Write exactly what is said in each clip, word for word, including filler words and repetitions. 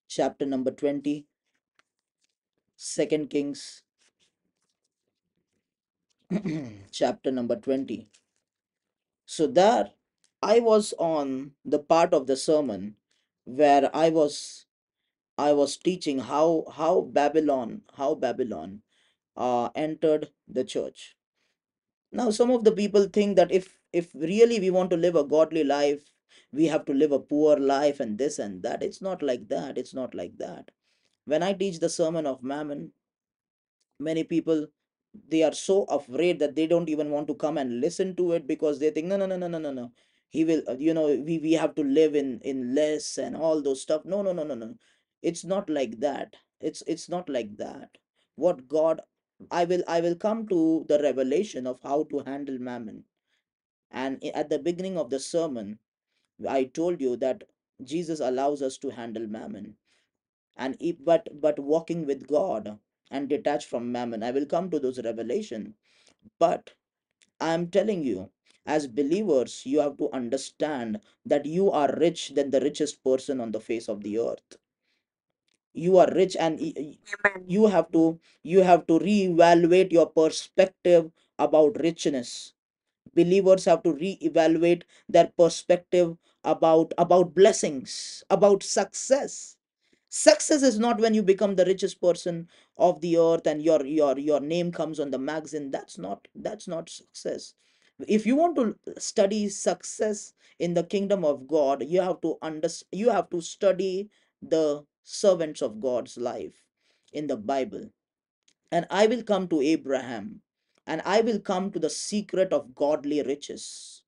chapter number twenty, Second Kings, chapter number twenty. So there I was on the part of the sermon where I was I was teaching how how Babylon how Babylon uh, entered the church. Now some of the people think that if if really we want to live a godly life, we have to live a poor life and this and that. It's not like that. It's not like that. When I teach the sermon of Mammon, many people, they are so afraid that they don't even want to come and listen to it, because they think, no no no no no no no he will, uh, you know we, we have to live in in less and all those stuff. No no no no no it's not like that. It's it's not like that. What God, i will i will come to the revelation of how to handle Mammon. And i- at the beginning of the sermon, I told you that Jesus allows us to handle Mammon, and if, but but walking with God and detached from Mammon. I will come to those revelation. But I am telling you, as believers, you have to understand that you are rich than the richest person on the face of the earth. You are rich, and y- y- you have to you have to reevaluate your perspective about richness. Believers have to reevaluate their perspective about about blessings, about success. Success is not when you become the richest person of the earth and your your your name comes on the magazine. That's not that's not success. If you want to study success in the kingdom of God, you have to under you have to study the servants of God's life in the Bible. And I will come to Abraham, and I will come to the secret of godly riches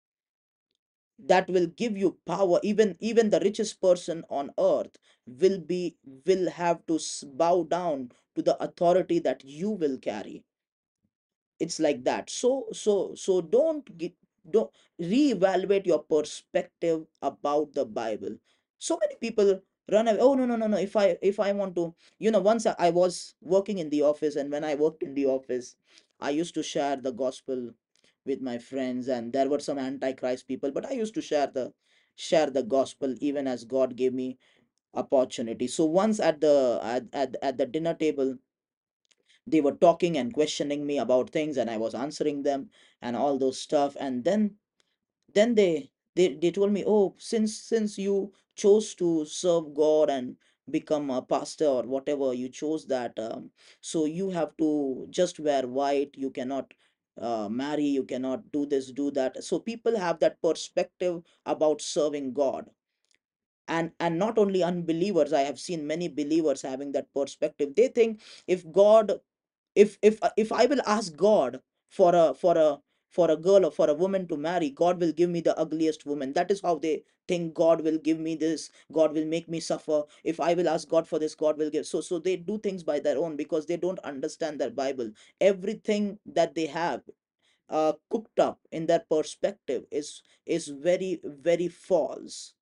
that will give you power. Even even the richest person on earth will be will have to s- bow down to the authority that you will carry. It's like that. So so so don't get don't reevaluate your perspective about the Bible. So many people run away. Oh, no no no no if i if I want to, you know once i I was working in the office, and when I worked in the office, I used to share the gospel with my friends, and there were some antichrist people, but I used to share the share the gospel even as God gave me opportunity. So once at the at, at, at the dinner table, they were talking and questioning me about things, and I was answering them and all those stuff. And then then they they, they told me, oh, since since you chose to serve God and become a pastor or whatever, you chose that, um, so you have to just wear white, you cannot uh, marry, you cannot do this, do that. So people have that perspective about serving God. And and not only unbelievers, I have seen many believers having that perspective. They think, if God if if if I will ask God for a for a for a girl or for a woman to marry, God will give me the ugliest woman. That is how they think. God will give me this, God will make me suffer. If I will ask God for this, God will give. So so they do things by their own, because they don't understand their Bible. Everything that they have uh, cooked up in their perspective is is very, very false.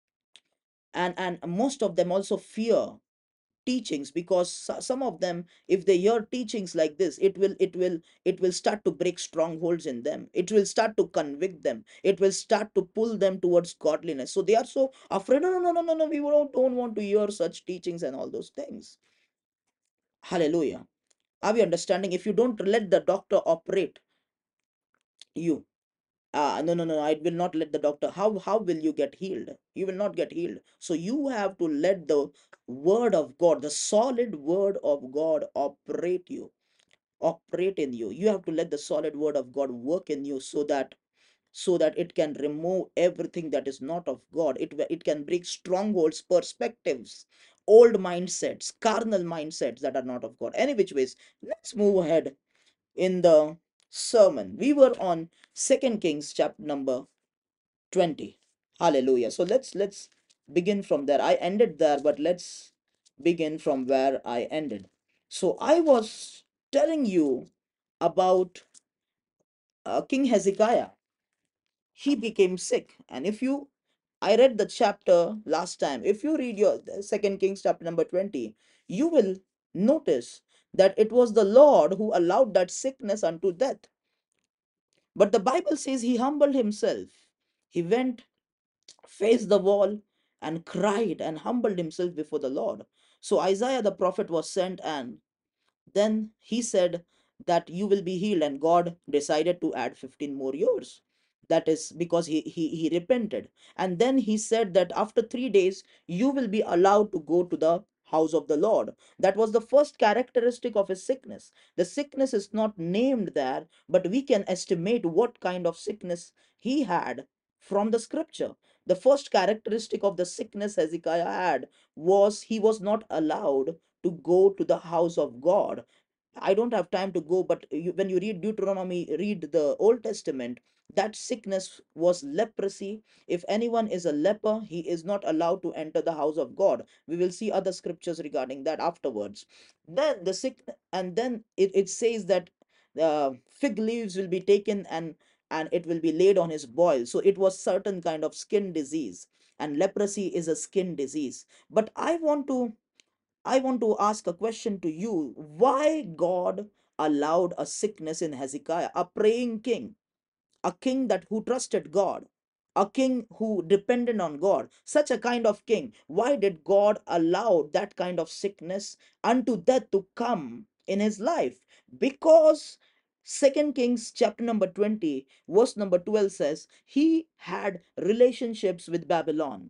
And and most of them also fear teachings, because so- some of them, if they hear teachings like this, it will it will it will start to break strongholds in them. It will start to convict them. It will start to pull them towards godliness. So they are so afraid. No no no no no no we don't, don't want to hear such teachings and all those things. Hallelujah. Are we understanding? If you don't let the doctor operate you, ah, no no no I will not let the doctor. How how will you get healed? You will not get healed. So you have to let the word of God, the solid word of God, operate you operate in you. You have to let the solid word of God work in you, so that so that it can remove everything that is not of God. It it can break strongholds, perspectives, old mindsets, carnal mindsets that are not of God. Any which ways, let's move ahead in the sermon. We were on Second Kings chapter number twenty. Hallelujah. So let's let's begin from there. I ended there, but let's begin from where I ended. So I was telling you about uh, King Hezekiah. He became sick, and if you I read the chapter last time. If you read your Second Kings chapter number twenty, you will notice that it was the Lord who allowed that sickness unto death. But the Bible says he humbled himself. He went, faced the wall, and cried and humbled himself before the Lord. So Isaiah the prophet was sent, and then he said that you will be healed, and God decided to add fifteen more years. That is because he, he he repented. And then he said that after three days you will be allowed to go to the house of the Lord. That was the first characteristic of his sickness. The sickness is not named there, but we can estimate what kind of sickness he had from the scripture. The first characteristic of the sickness Hezekiah had was he was not allowed to go to the house of God. I don't have time to go, but you, when you read Deuteronomy, read the Old Testament, that sickness was leprosy. If anyone is a leper, he is not allowed to enter the house of God. We will see other scriptures regarding that afterwards. Then the sick, and then it, it says that uh, fig leaves will be taken, and and it will be laid on his boil. So it was certain kind of skin disease, and leprosy is a skin disease. But I want to I want to ask a question to you. Why God allowed a sickness in Hezekiah, a praying king, a king that who trusted God, a king who depended on God, such a kind of king? Why did God allow that kind of sickness unto death to come in his life? Because Second Kings chapter number twenty, verse number twelve says, he had relationships with Babylon.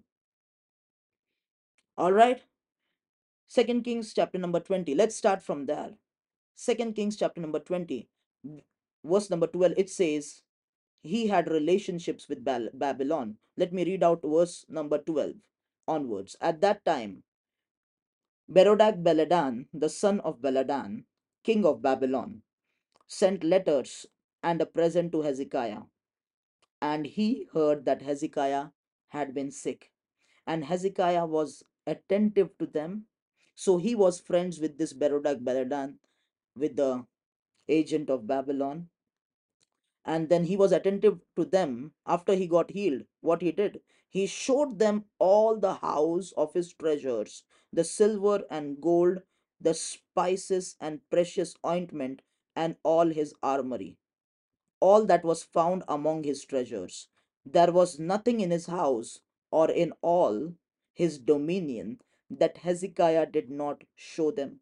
All right. Second Kings chapter number twenty. Let's start from there. Second Kings chapter number twenty, verse number twelve, it says, he had relationships with Babylon. Let me read out verse number twelve onwards. At that time, Berodach Beladan, the son of Beladan, king of Babylon, sent letters and a present to Hezekiah. And he heard that Hezekiah had been sick, and Hezekiah was attentive to them. So he was friends with this Berodach Beladan, with the agent of Babylon. And then he was attentive to them after he got healed. What he did, he showed them all the house of his treasures, the silver and gold, the spices and precious ointment, and all his armory, all that was found among his treasures. There was nothing in his house or in all his dominion that Hezekiah did not show them.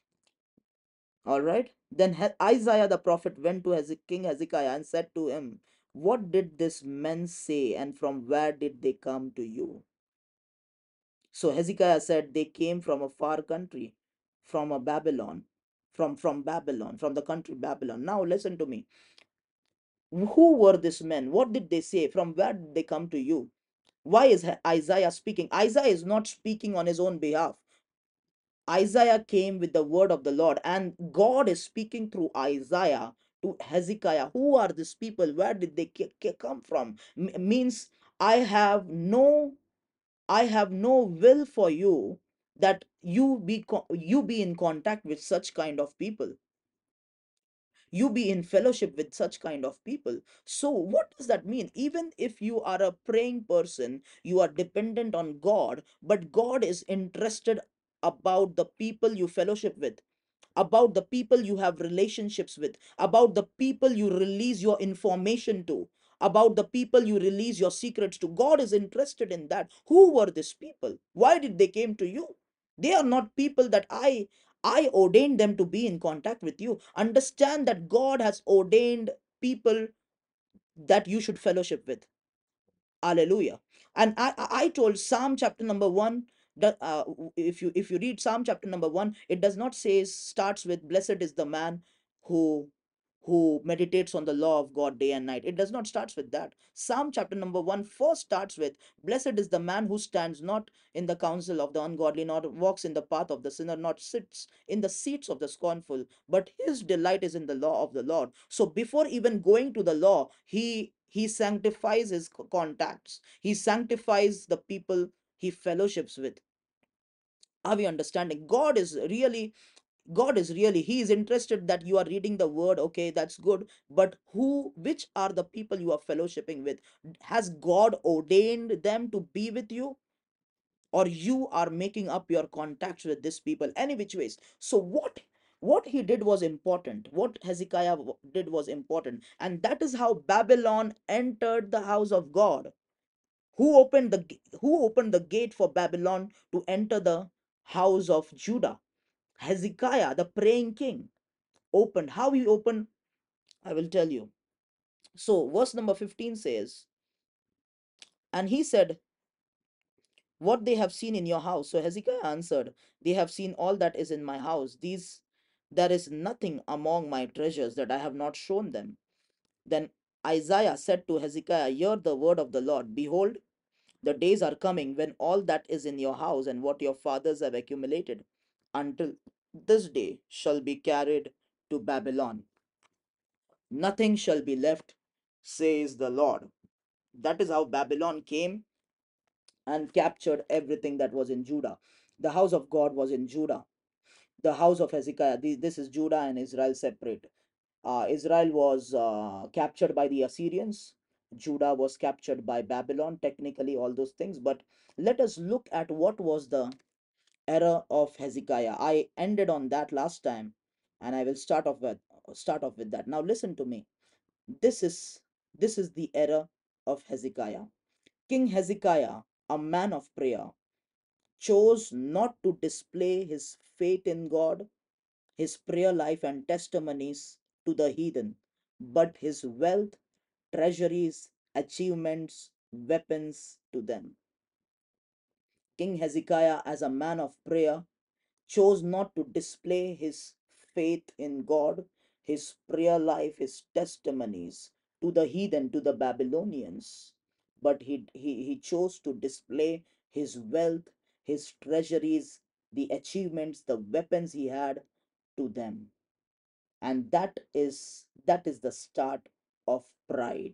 All right. Then Isaiah the prophet went to Heze- King Hezekiah and said to him, what did this men say, and from where did they come to you? So Hezekiah said, they came from a far country, from a Babylon, from from Babylon, from the country Babylon. Now listen to me. Who were these men? What did they say? From where did they come to you? Why is Isaiah speaking? Isaiah is not speaking on his own behalf. Isaiah came with the word of the Lord, and God is speaking through Isaiah to Hezekiah. Who are these people? Where did they come from? M- means I have no, I have no will for you that you be you be in contact with such kind of people, you be in fellowship with such kind of people. So what does that mean? Even if you are a praying person, you are dependent on God, but God is interested about the people you fellowship with, about the people you have relationships with, about the people you release your information to, about the people you release your secrets to. God is interested in that. Who were these people? Why did they came to you? They are not people that i i ordained them to be in contact with you. Understand that God has ordained people that you should fellowship with. Hallelujah. And i i I told Psalm chapter number one that uh, if you if you read Psalm chapter number one, it does not say starts with blessed is the man who who meditates on the law of God day and night. It does not starts with that. Psalm chapter number one first starts with blessed is the man who stands not in the counsel of the ungodly, not walks in the path of the sinner, not sits in the seats of the scornful, but his delight is in the law of the Lord. So before even going to the law, he he sanctifies his contacts, he sanctifies the people he fellowships with. Are we understanding? God is really, God is really, he is interested that you are reading the word. Okay, that's good. But who, which are the people you are fellowshipping with? Has God ordained them to be with you? Or you are making up your contacts with these people any which ways? So what what he did was important. What Hezekiah did was important. And that is how Babylon entered the house of God. Who opened the who opened the gate for Babylon to enter the house of Judah? Hezekiah, the praying king, opened. How he opened, I will tell you. So, verse number fifteen says, and he said, what they have seen in your house. So Hezekiah answered, they have seen all that is in my house. These there is nothing among my treasures that I have not shown them. Then Isaiah said to Hezekiah, hear the word of the Lord. Behold, the days are coming when all that is in your house and what your fathers have accumulated until this day shall be carried to Babylon. Nothing shall be left, says the Lord. That is how Babylon came and captured everything that was in Judah. The house of God was in Judah. The house of Hezekiah, this is Judah and Israel separate. Uh, Israel was uh, captured by the Assyrians. Judah was captured by Babylon, technically, all those things. But let us look at what was the era of Hezekiah. I ended on that last time, and I will start off with start off with that. Now listen to me. This is this is the era of Hezekiah. King Hezekiah, a man of prayer, chose not to display his faith in God, his prayer life, and testimonies to the heathen, but his wealth, treasuries, achievements, weapons to them. King Hezekiah, as a man of prayer, chose not to display his faith in God, his prayer life, his testimonies to the heathen, to the Babylonians, but he, he, he chose to display his wealth, his treasuries, the achievements, the weapons he had to them. And that is that is the start of pride.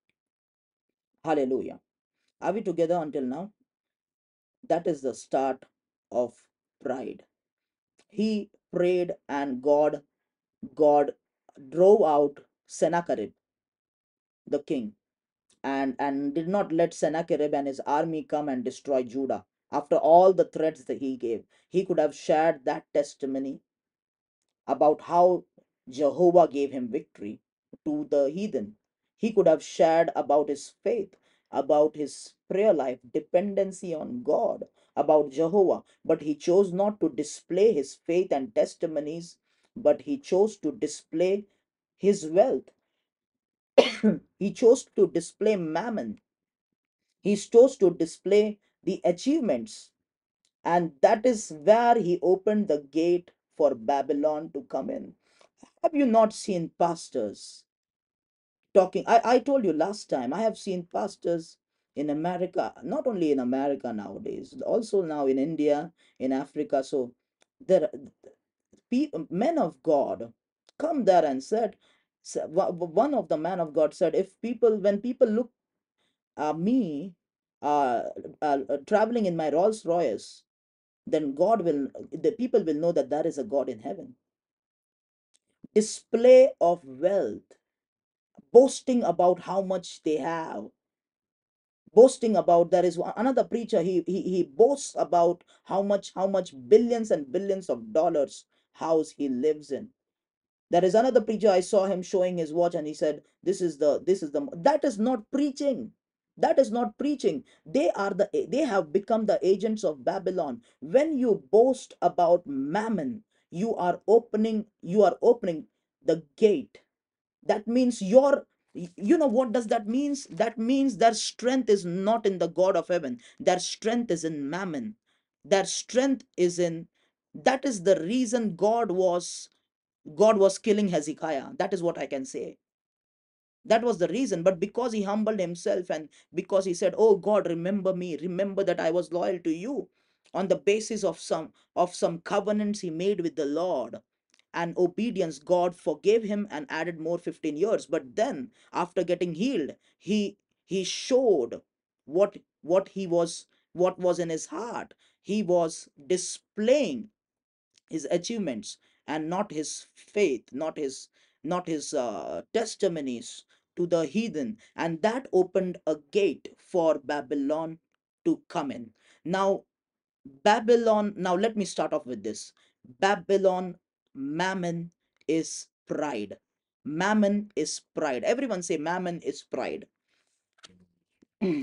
Hallelujah. Are we together until now? That is the start of pride. He prayed and God God drove out Sennacherib, the king, and, and did not let Sennacherib and his army come and destroy Judah. After all the threats that he gave, he could have shared that testimony about how Jehovah gave him victory to the heathen. He could have shared about his faith, about his prayer life, dependency on God, about Jehovah. But he chose not to display his faith and testimonies, but he chose to display his wealth. He chose to display mammon. He chose to display the achievements. And that is where he opened the gate for Babylon to come in. Have you not seen pastors talking? I, I told you last time, I have seen pastors in America, not only in America nowadays, also now in India, in Africa. So there, men of God come there and said, one of the men of God said, if people, when people look at me uh, uh, uh, traveling in my Rolls Royce, then God will, the people will know that there is a God in heaven. Display of wealth, boasting about how much they have, boasting about, there is another preacher, he, he he boasts about how much how much billions and billions of dollars house he lives in. There is another preacher, I saw him showing his watch, and he said, this is the this is the that is not preaching. That is not preaching. They are the they have become the agents of Babylon. When you boast about mammon, you are opening you are opening the gate. That means your, you know what does that means? That means their strength is not in the God of heaven. Their strength is in mammon. Their strength is in, that is the reason god was god was killing Hezekiah. That is what I can say. That was the reason. But because he humbled himself, and because he said, oh God, remember me, remember that I was loyal to you, on the basis of some of some covenants he made with the Lord and obedience, God forgave him and added more fifteen years. But then after getting healed, he he showed what what he was, what was in his heart. He was displaying his achievements and not his faith, not his not his uh, testimonies to the heathen. And that opened a gate for Babylon to come in. Now Babylon, now let me start off with this. Babylon, mammon is pride. Mammon is pride. Everyone say mammon is pride.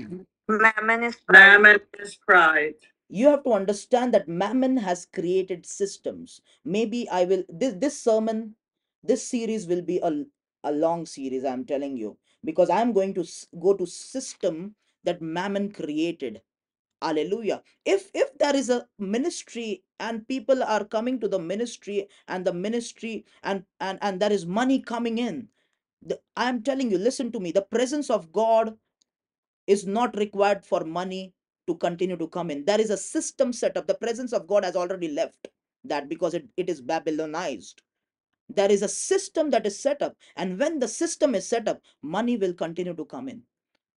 Mammon is pride. Mammon is pride. You have to understand that mammon has created systems. Maybe I will, this this sermon, this series will be a, a long series, I'm telling you, because I'm going to s- go to system that mammon created. Hallelujah. If if there is a ministry and people are coming to the ministry, and the ministry, and and and there is money coming in, the, I am telling you, listen to me, the presence of God is not required for money to continue to come in. There is a system set up. The presence of God has already left that, because it, it is Babylonized. There is a system that is set up, and when the system is set up, money will continue to come in.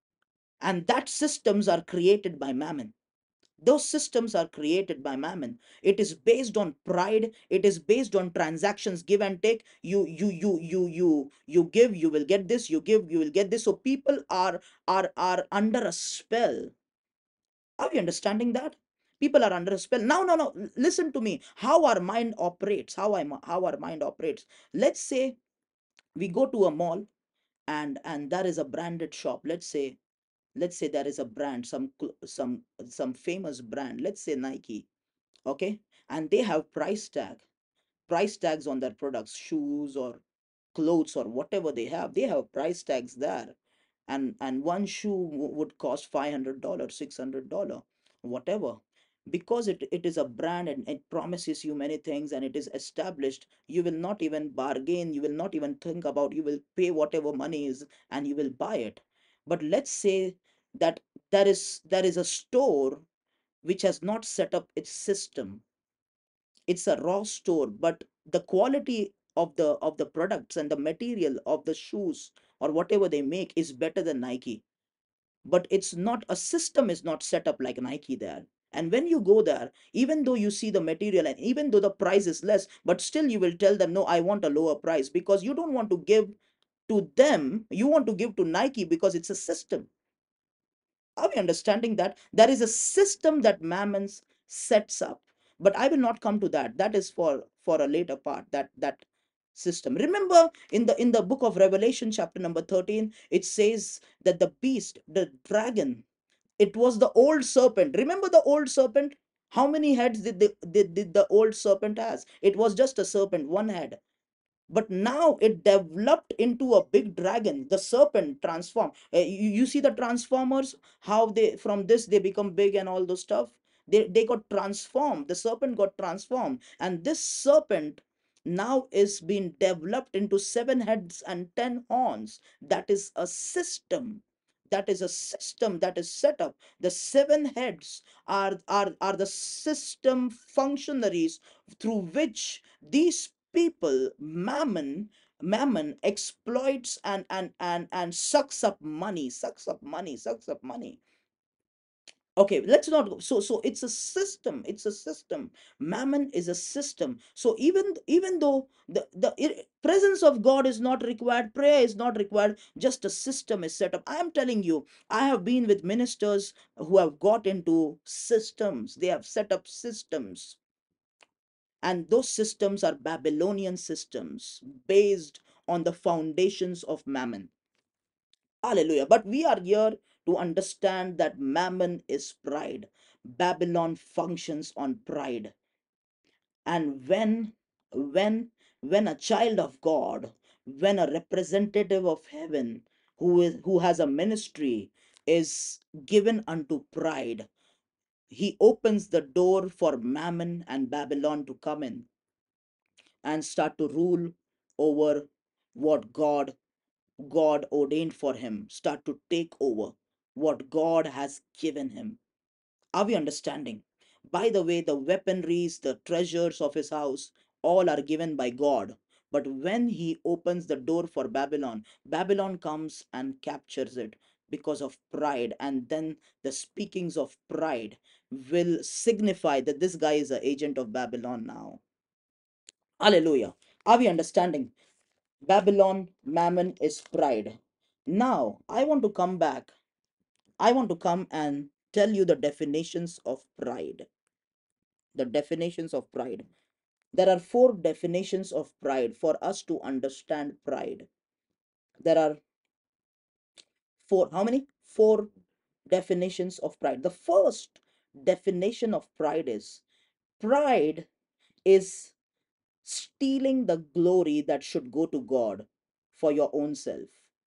And that systems are created by mammon. Those systems are created by mammon. It is based on pride. It is based on transactions, give and take. You you you you you you give, you will get this. You give, you will get this. So people are are are under a spell. Are we understanding that? People are under a spell. Now, no, no. Listen to me. How our mind operates. How I how our mind operates. Let's say we go to a mall, and and there is a branded shop. Let's say let's say there is a brand, some some some famous brand. Let's say Nike. Okay, and they have price tag, price tags on their products, shoes or clothes or whatever they have. They have price tags there, and and one shoe would cost five hundred dollars, six hundred dollars, whatever. Because it, it is a brand, and it promises you many things, and it is established, you will not even bargain, you will not even think about, you will pay whatever money is, and you will buy it. But let's say that there is there is a store which has not set up its system. It's a raw store, but the quality of the of the products and the material of the shoes or whatever they make is better than Nike. But it's not, a system is not set up like Nike there. And when you go there, even though you see the material and even though the price is less, but still you will tell them, no, I want a lower price, because you don't want to give to them, you want to give to Nike because it's a system. Are we understanding that there is a system that mammon sets up? But I will not come to that. That is for for a later part. That that system. Remember, in the in the book of Revelation, chapter number thirteen, it says that the beast, the dragon, it was the old serpent. Remember the old serpent? How many heads did the did, did the old serpent has? It was just a serpent, one head. But now it developed into a big dragon. The serpent transformed. Uh, you, you see the transformers, how they, from this they become big and all those stuff. They, they got transformed. The serpent got transformed, and this serpent now is being developed into seven heads and ten horns. That is a system. That is a system that is set up. The seven heads are are are the system functionaries through which these people, mammon mammon exploits and and and and sucks up money, sucks up money, sucks up money. Okay, let's not go. So so it's a system, it's a system. Mammon is a system. So even even though the the i- presence of God is not required, prayer is not required, just a system is set up. I am telling you, I have been with ministers who have got into systems. They have set up systems, and those systems are Babylonian systems based on the foundations of mammon. Hallelujah. But we are here to understand that mammon is pride. Babylon functions on pride. And when when when a child of God, when a representative of heaven who is who has a ministry is given unto pride, he opens the door for mammon and Babylon to come in and start to rule over what God God ordained for him, start to take over what God has given him. Are we understanding? By the way, the weaponries, the treasures of his house, all are given by God. But when he opens the door for Babylon, Babylon comes and captures it because of pride. And then the speakings of pride will signify that this guy is an agent of Babylon now. Hallelujah. Are we understanding? Babylon, mammon is pride. Now, I want to come back. I want to come and tell you the definitions of pride. The definitions of pride. There are four definitions of pride for us to understand pride. There are four. How many? Four. definitions of pride. The first definition of pride is pride is stealing the glory that should go to God for your own self.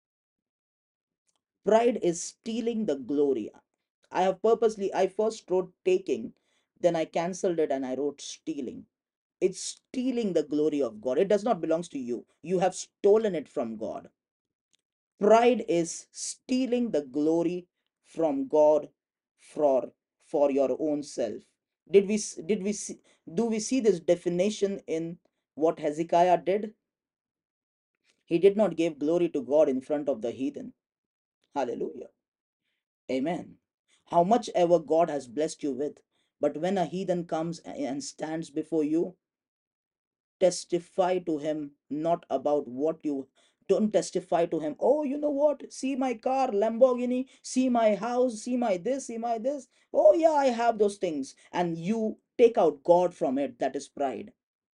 Pride is stealing the glory. I have purposely, I first wrote taking, then I cancelled it and I wrote stealing. It's stealing the glory of God. It does not belong to you. You have stolen it from God. Pride is stealing the glory from God for for your own self. Did we did we see, do we see this definition in what Hezekiah did? He did not give glory to God in front of the heathen. Hallelujah. Amen. How much ever God has blessed you with, but when a heathen comes and stands before you, testify to him not about what you don't testify to him. Oh, you know what? See my car, Lamborghini, see my house, see my this, see my this. Oh, yeah, I have those things. And you take out God from it. That is pride.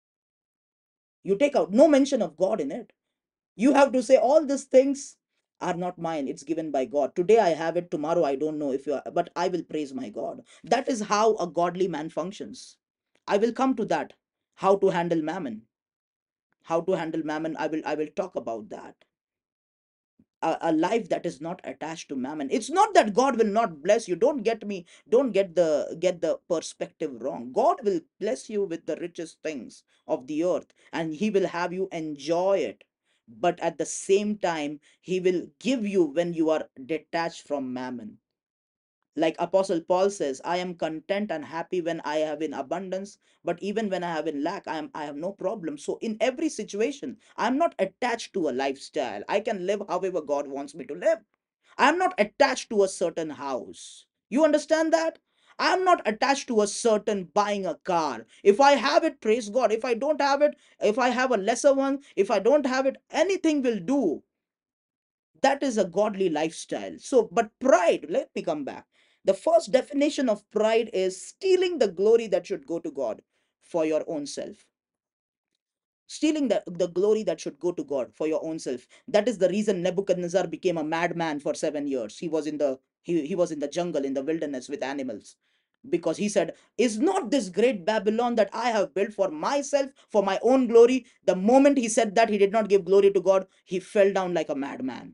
You take out no mention of God in it. You have to say all these things are not mine. It's given by God. Today I have it, tomorrow I don't know if you are, but I will praise my God. That is how a godly man functions. I will come to that. How to handle mammon. How to handle mammon. I will I will talk about that. A, a life that is not attached to mammon. It's not that God will not bless you. Don't get me, don't get the get the perspective wrong. God will bless you with the richest things of the earth, and he will have you enjoy it. But at the same time, he will give you when you are detached from mammon. Like Apostle Paul says, I am content and happy when I have in abundance, but even when I have in lack, i am I have no problem. So in every situation, I'm not attached to a lifestyle. I can live however God wants me to live. I'm not attached to a certain house. You understand that? I'm not attached to a certain buying a car. If I have it, praise God. If I don't have it, if I have a lesser one, if I don't have it, anything will do. That is a godly lifestyle. So, but pride, let me come back. The first definition of pride is stealing the glory that should go to God for your own self. Stealing the, the glory that should go to God for your own self. That is the reason Nebuchadnezzar became a madman for seven years. He was in the he, he was in the jungle, in the wilderness with animals. Because he said, is not this great Babylon that I have built for myself, for my own glory? The moment he said that, he did not give glory to God. He fell down like a madman.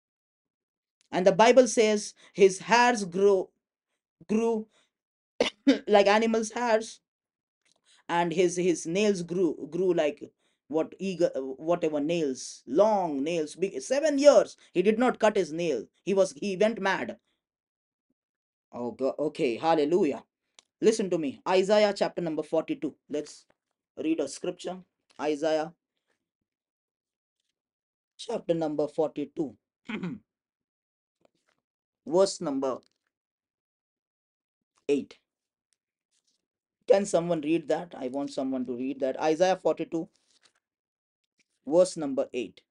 And the Bible says his hairs grew grew like animals hairs, and his his nails grew grew like what eager whatever nails, long nails, big. Seven years he did not cut his nail. He was he went mad. Oh God. Okay, hallelujah. Listen to me. Isaiah chapter number forty-two. Let's read a scripture. Isaiah chapter number forty-two. Verse number eight. Can someone read that? I want someone to read that. Isaiah forty-two, verse number eight.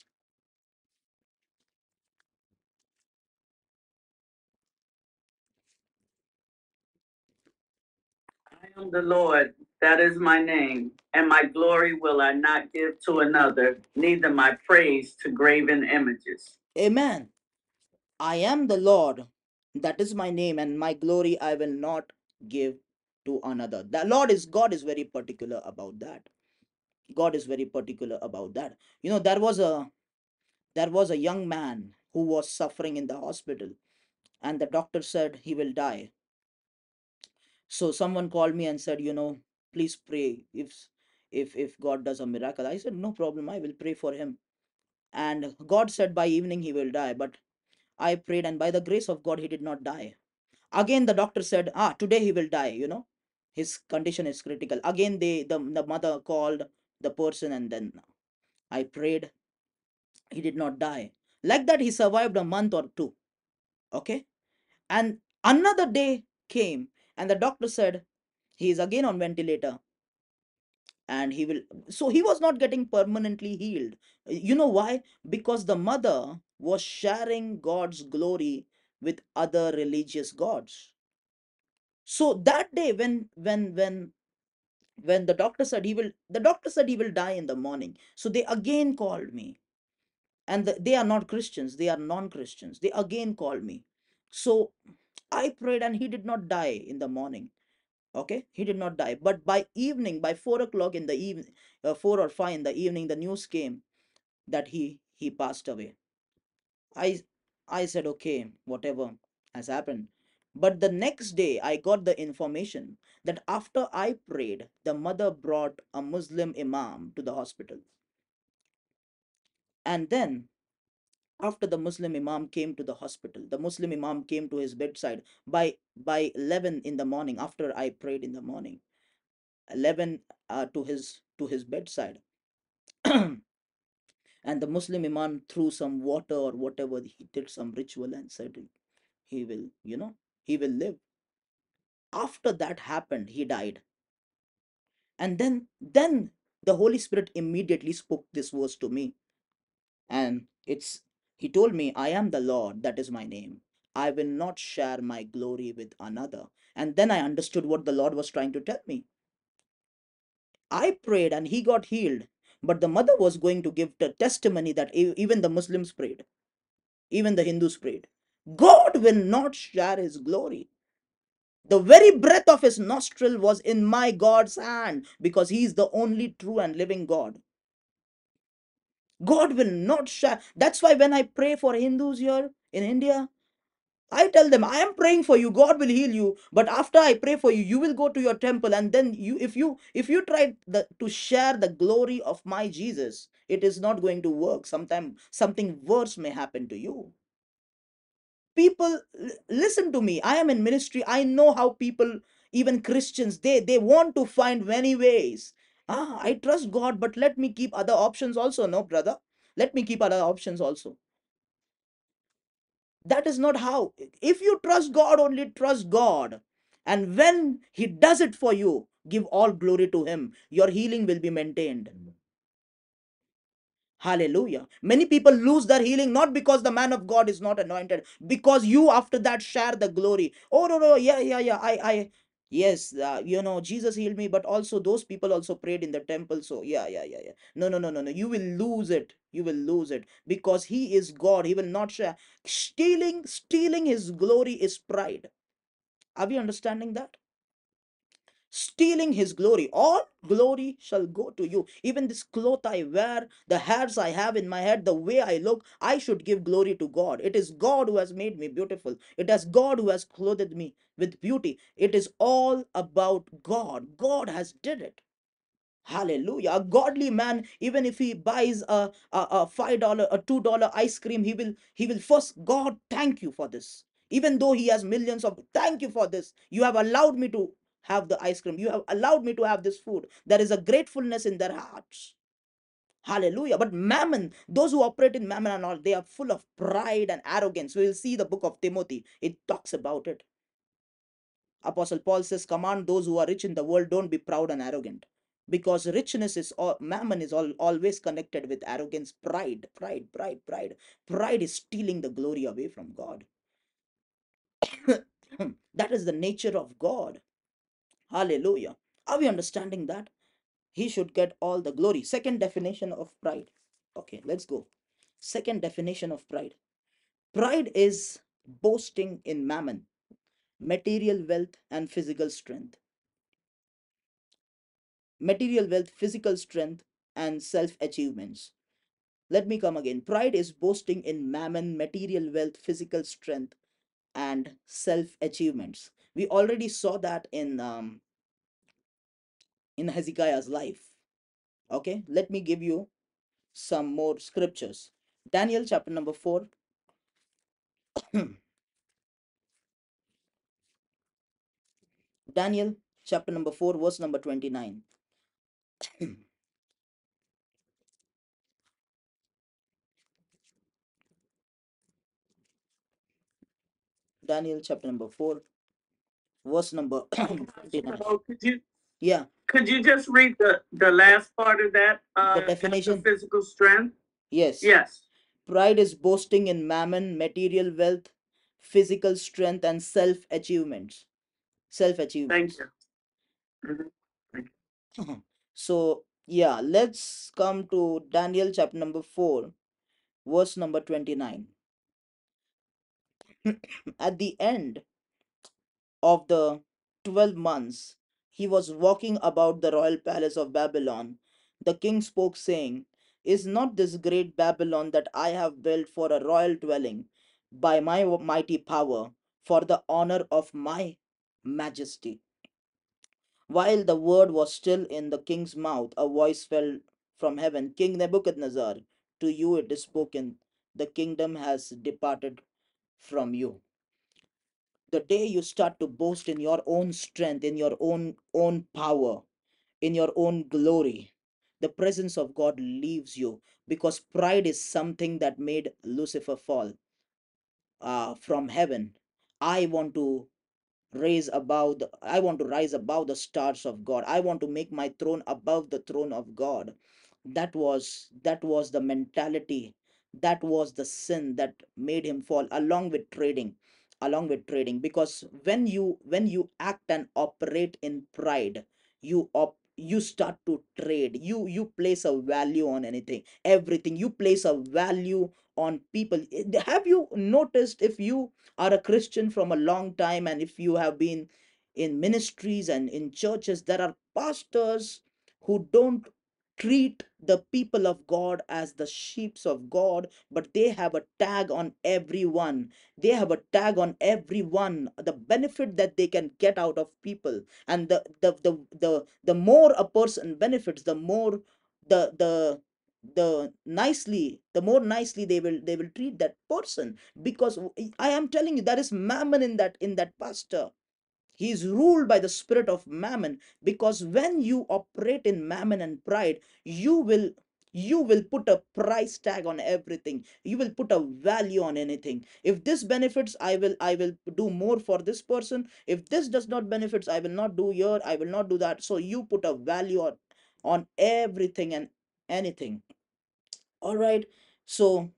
I am the Lord, that is my name, and my glory will I not give to another, neither my praise to graven images. Amen. I am the Lord, that is my name, and my glory I will not give to another. The Lord is God is very particular about that. God is very particular about that. You know, there was a there was a young man who was suffering in the hospital, and the doctor said he will die. So someone called me and said, you know, please pray if if if God does a miracle. I said, no problem, I will pray for him. And God said by evening he will die, but I prayed, and by the grace of God, he did not die. Again, the doctor said, ah, today he will die, you know, his condition is critical. Again, they the, the mother called the person, and then I prayed, he did not die. Like that, he survived a month or two. Okay. And another day came, and the doctor said he is again on ventilator, and he will, so he was not getting permanently healed. You know why? Because the mother was sharing God's glory with other religious gods. So that day, when when when when the doctor said he will the doctor said he will die in the morning, so they again called me. And the, they are not Christians, they are non-Christians. They again called me. So I prayed and he did not die in the morning. Okay, he did not die. But by evening, by four o'clock in the evening, uh, four or five in the evening, the news came that he he passed away. I I said, okay, whatever has happened. But the next day, I got the information that after I prayed, the mother brought a Muslim imam to the hospital. And then, after the Muslim imam came to the hospital, the Muslim imam came to his bedside by by eleven in the morning. After I prayed in the morning, eleven uh, to his to his bedside, and the Muslim imam threw some water or whatever. He did some ritual and said he will, you know, he will live. After that happened, he died. And then then the Holy Spirit immediately spoke this verse to me. And it's he told me, I am the Lord, that is my name. I will not share my glory with another. And then I understood what the Lord was trying to tell me. I prayed and he got healed. But the mother was going to give the testimony that e- even the Muslims prayed, even the Hindus prayed. God will not share his glory. The very breath of his nostril was in my God's hand, because he is the only true and living God. God will not share. That's why when I pray for Hindus here in India, I tell them, I am praying for you, God will heal you. But after I pray for you, you will go to your temple, and then you, if you if you try the, to share the glory of my Jesus, it is not going to work. Sometimes something worse may happen to you. People, listen to me, I am in ministry. I know how people, even Christians, they they want to find many ways. Ah, I trust God, but let me keep other options also. No, brother, let me keep other options also. That is not how. If you trust God, only trust God, and when he does it for you, give all glory to him. Your healing will be maintained. Hallelujah. Many people lose their healing not because the man of God is not anointed, because you after that share the glory. Oh, no, no, yeah, yeah, yeah. I, I, yes, uh, you know, Jesus healed me, but also those people also prayed in the temple. So, yeah, yeah, yeah, yeah. No, no, no, no, no. You will lose it. You will lose it because he is God. He will not share. Stealing, stealing his glory is pride. Are we understanding that? Stealing his glory. All glory shall go to you. Even this cloth I wear, the hairs I have in my head, the way I look, I should give glory to God. It is God who has made me beautiful. It is God who has clothed me with beauty. It is all about God. God has did it. Hallelujah. A godly man, even if he buys a, a, a five dollar, a two dollar ice cream, he will he will first, God, thank you for this. Even though he has millions of, thank you for this. You have allowed me to have the ice cream. You have allowed me to have this food. There is a gratefulness in their hearts. Hallelujah. But mammon, those who operate in mammon and all, they are full of pride and arrogance. We will see the book of Timothy. It talks about it. Apostle Paul says, command those who are rich in the world, don't be proud and arrogant. Because richness is, all, mammon is all, always connected with arrogance, pride, pride, pride, pride. Pride is stealing the glory away from God. That is the nature of God. Hallelujah. Are we understanding that? He should get all the glory. Second definition of pride. Okay, let's go. Second definition of pride. Pride is boasting in mammon, material wealth, and physical strength. Material wealth, physical strength, and self achievements. Let me come again. Pride is boasting in mammon, material wealth, physical strength, and self achievements. We already saw that in um, in Hezekiah's life. Okay, let me give you some more scriptures. Daniel chapter number four. Daniel chapter number four, verse number twenty-nine. Daniel chapter number four, verse number twenty-nine. So could you Yeah, could you just read the the last part of that? Uh, the the definition. physical strength. Yes. Yes. Pride is boasting in mammon, material wealth, physical strength, and self achievements. Self Thank achievements. you. Mhm. Thank you. So, yeah, let's come to Daniel chapter number four, verse number twenty-nine. At the end of the twelve months, he was walking about the royal palace of Babylon. The king spoke, saying, is not this great Babylon that I have built for a royal dwelling by my mighty power, for the honor of my majesty? While the word was still in the king's mouth, a voice fell from heaven, King Nebuchadnezzar, to you it is spoken, the kingdom has departed from you. The day you start to boast in your own strength, in your own own power, in your own glory, the presence of God leaves you, because pride is something that made Lucifer fall uh, from heaven. I want to raise above the, I want to rise above the stars of God. I want to make my throne above the throne of God. That was that was the mentality. That was the sin that made him fall, along with trading, along with trading. Because when you when you act and operate in pride, you op you start to trade. You you place a value on anything, everything. You place a value on people. Have you noticed, if you are a Christian from a long time, and if you have been in ministries and in churches, there are pastors who don't treat the people of God as the sheeps of God, but they have a tag on everyone. They have a tag on everyone, the benefit that they can get out of people. And the the the the, the more a person benefits, the more the the the nicely the more nicely they will they will treat that person. Because I am telling you, there is mammon in that in that pastor. He is ruled by the spirit of mammon. Because when you operate in mammon and pride, you will you will put a price tag on everything. You will put a value on anything. If this benefits, i will i will do more for this person. If this does not benefits, I will not do here, I will not do that. So you put a value on on everything and anything. All right. So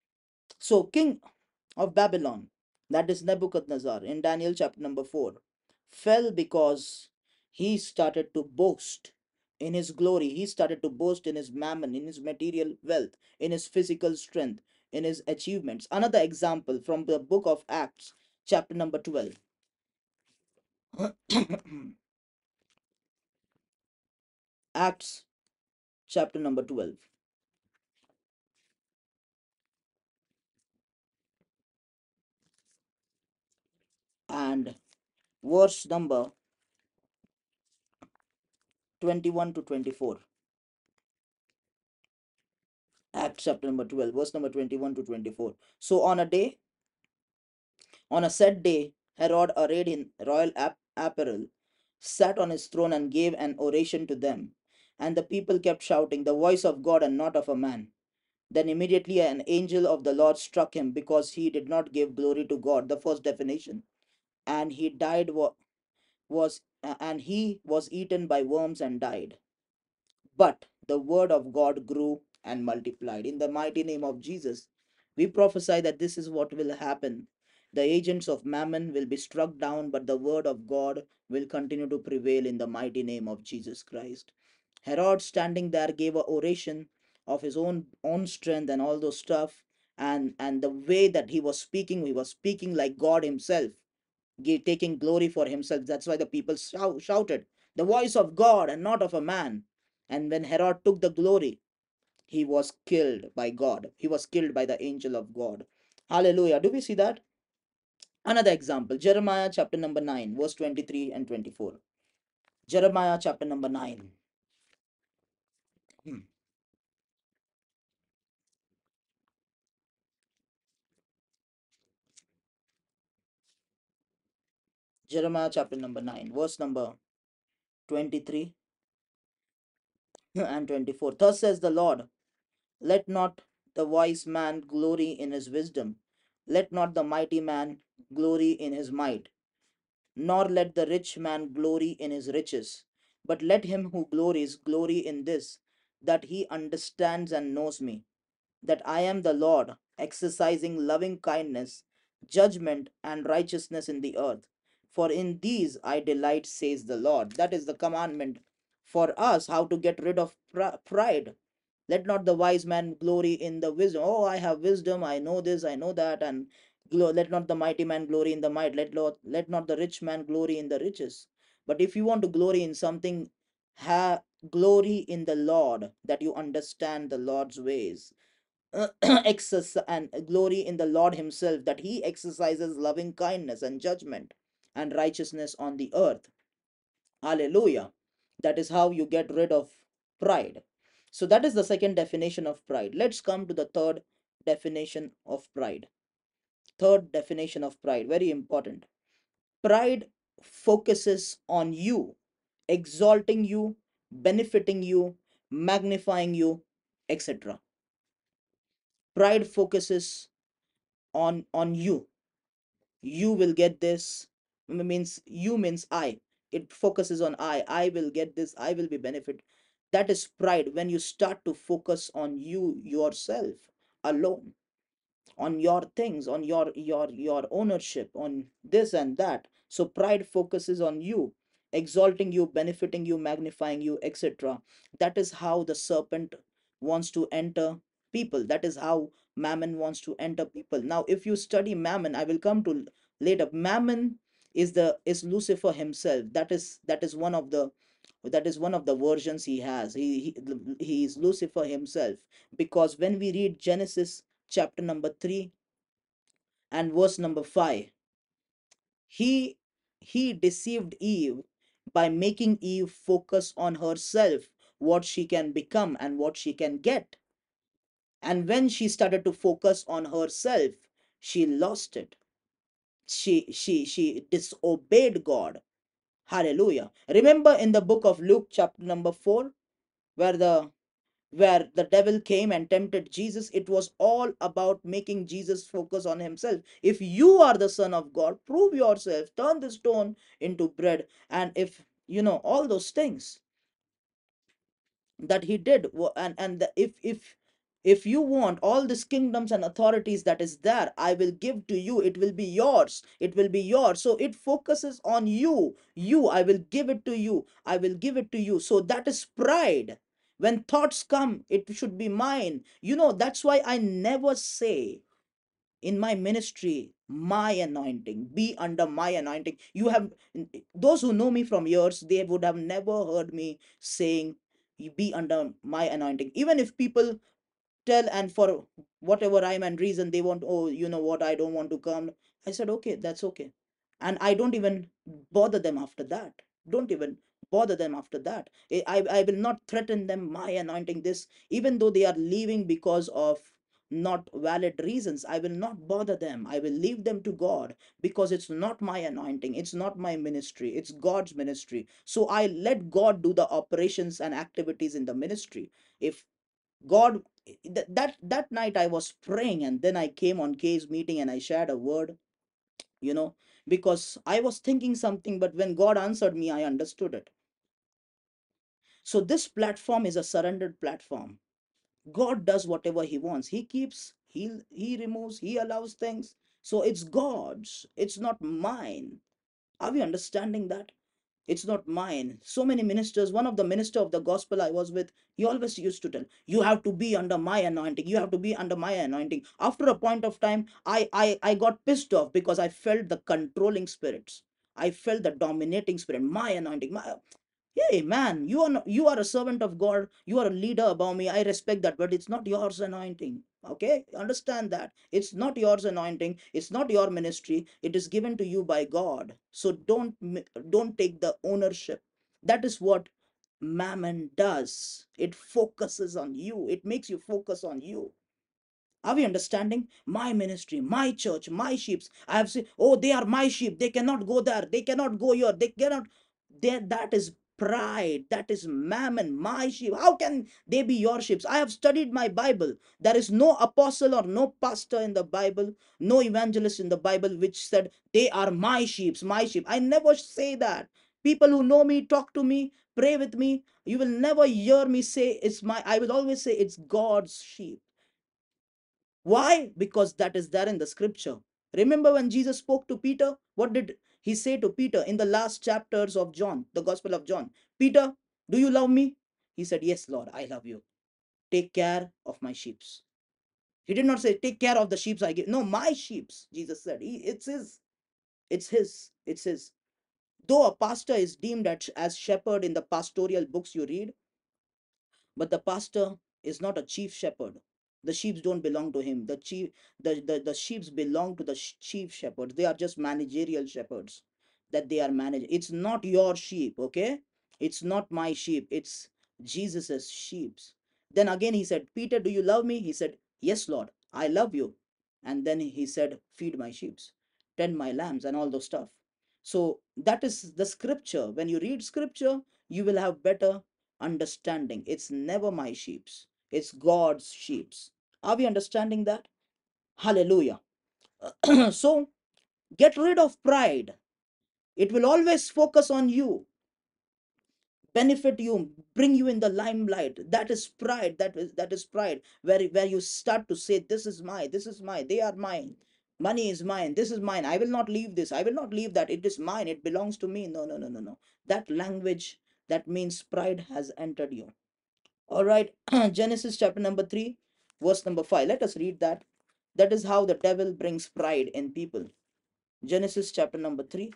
so king of Babylon, that is Nebuchadnezzar, in Daniel chapter number four, fell because he started to boast in his glory. He started to boast in his mammon, in his material wealth, in his physical strength, in his achievements. Another example from the book of Acts, chapter number twelve. Acts chapter number twelve and verse number twenty-one to twenty-four. Acts chapter number twelve, verse number twenty-one to twenty-four. So on a day, on a set day, Herod, arrayed in royal ap- apparel, sat on his throne and gave an oration to them. And the people kept shouting, the voice of God and not of a man. Then immediately an angel of the Lord struck him, because he did not give glory to God. The first definition. And he died wa- was uh, and he was eaten by worms and died. But the word of God grew and multiplied. In the mighty name of Jesus, we prophesy that this is what will happen. The agents of mammon will be struck down, but the word of God will continue to prevail in the mighty name of Jesus Christ. Herod, standing there, gave a oration of his own own strength and all those stuff. And and the way that he was speaking, he was speaking like God himself, taking glory for himself. That's why the people shou- shouted, the voice of God and not of a man. And when Herod took the glory, he was killed by God. He was killed by the angel of God. Hallelujah. Do we see that? Another example, Jeremiah chapter number nine, verse twenty-three and twenty-four. Jeremiah chapter number nine. Hmm. Jeremiah chapter number nine, verse number twenty-three and twenty-four. Thus says the Lord, let not the wise man glory in his wisdom, let not the mighty man glory in his might, nor let the rich man glory in his riches, but let him who glories glory in this, that he understands and knows me, that I am the Lord, exercising loving kindness, judgment, and righteousness in the earth. For in these I delight, says the Lord. That is the commandment for us, how to get rid of pride. Let not the wise man glory in the wisdom. Oh, I have wisdom, I know this, I know that, and Let not the mighty man glory in the might, let, Lord, let not the rich man glory in the riches. But if you want to glory in something, have glory in the Lord, that you understand the Lord's ways. Exercise and glory in the Lord himself, that he exercises loving kindness and judgment and righteousness on the earth. Hallelujah. That is how you get rid of pride. So that is the second definition of pride. Let's come to the third definition of pride. Third definition of pride, very important. Pride focuses on you, exalting you, benefiting you, magnifying you, et cetera. Pride focuses on on you. You will get this, means you means I. It focuses on I. I will get this, I will be benefit. That is pride, when you start to focus on you yourself alone, on your things, on your your your ownership, on this and that. So pride focuses on you, exalting you, benefiting you, magnifying you, etc. That is how the serpent wants to enter people. That is how mammon wants to enter people. Now if you study mammon, I will come to later, mammon is the is Lucifer himself. That is that is one of the that is one of the versions he has. He, he he is Lucifer himself, because when we read Genesis chapter number three and verse number five, he he deceived Eve by making Eve focus on herself, what she can become and what she can get. And when she started to focus on herself, she lost it. She she she disobeyed God. Hallelujah. Remember in the book of Luke chapter number four, where the where the devil came and tempted Jesus, it was all about making Jesus focus on himself. If you are the Son of God, prove yourself, turn the stone into bread. And if you know all those things that he did, and and the, if if if you want all these kingdoms and authorities that is there, I will give to you. It will be yours. It will be yours. So it focuses on you. You, I will give it to you. I will give it to you. So that is pride. When thoughts come, it should be mine. You know, that's why I never say in my ministry, my anointing, be under my anointing. You have, those who know me from years, they would have never heard me saying, be under my anointing. Even if people tell, and for whatever rhyme and reason they want, oh, you know what, I don't want to come, I said, okay, that's okay. And I don't even bother them after that. Don't even bother them after that. I, I I will not threaten them, my anointing this, even though they are leaving because of not valid reasons. I will not bother them. I will leave them to God, because it's not my anointing, it's not my ministry, it's God's ministry. So I let God do the operations and activities in the ministry. If God, th- that that night I was praying, and then I came on K's meeting and I shared a word, you know, because I was thinking something, but when God answered me, I understood it. So this platform is a surrendered platform. God does whatever he wants. He keeps, he he removes, he allows things. So it's God's, it's not mine. Are we understanding that? It's not mine. So many ministers, one of the minister of the gospel I was with, he always used to tell, you have to be under my anointing, you have to be under my anointing. After a point of time, i i, I got pissed off, because I felt the controlling spirits. I felt the dominating spirit, my anointing, my, hey man, you are not, you are a servant of God, you are a leader above me, I respect that, but it's not yours anointing. Okay, understand that it's not yours anointing, it's not your ministry, it is given to you by God. So don't don't take the ownership. That is what mammon does. It focuses on you, it makes you focus on you. Are we understanding? My ministry, my church, my sheep. I have said, oh, they are my sheep. They cannot go there. They cannot go here. They cannot. There, that is pride. That is mammon. My sheep. How can they be your sheep? I have studied my Bible. There is no apostle or no pastor in the Bible, no evangelist in the Bible which said they are my sheep, my sheep. I never say that. People who know me, talk to me, pray with me. You will never hear me say it's my. I will always say it's God's sheep. Why? Because that is there in the scripture. Remember when Jesus spoke to Peter, what did he say to Peter in the last chapters of John, the Gospel of John? Peter, do you love me? He said, yes, Lord, I love you. Take care of my sheep. He did not say, take care of the sheep I give. No, my sheep, Jesus said. He, it's his. It's his. It's his. Though a pastor is deemed as, as shepherd in the pastoral books you read, but the pastor is not a chief shepherd. The sheep don't belong to him. The chief, the, the, the sheep belong to the chief shepherd. They are just managerial shepherds that they are managing. It's not your sheep, okay? It's not my sheep. It's Jesus's sheep. Then again he said, Peter, do you love me? He said, yes, Lord, I love you. And then he said, feed my sheep, tend my lambs, and all those stuff. So that is the scripture. When you read scripture, you will have better understanding. It's never my sheep's, it's God's sheep's. Are we understanding that? Hallelujah. So get rid of pride. It will always focus on you, benefit you, bring you in the limelight. That is pride. That is that is pride, where where you start to say, this is mine, this is mine, they are mine, money is mine, this is mine, I will not leave this, I will not leave that, it is mine, it belongs to me. No, no, no, no, no. That language, that means pride has entered you. All right. Genesis chapter number three, verse number five. Let us read that. That is how the devil brings pride in people. Genesis chapter number three,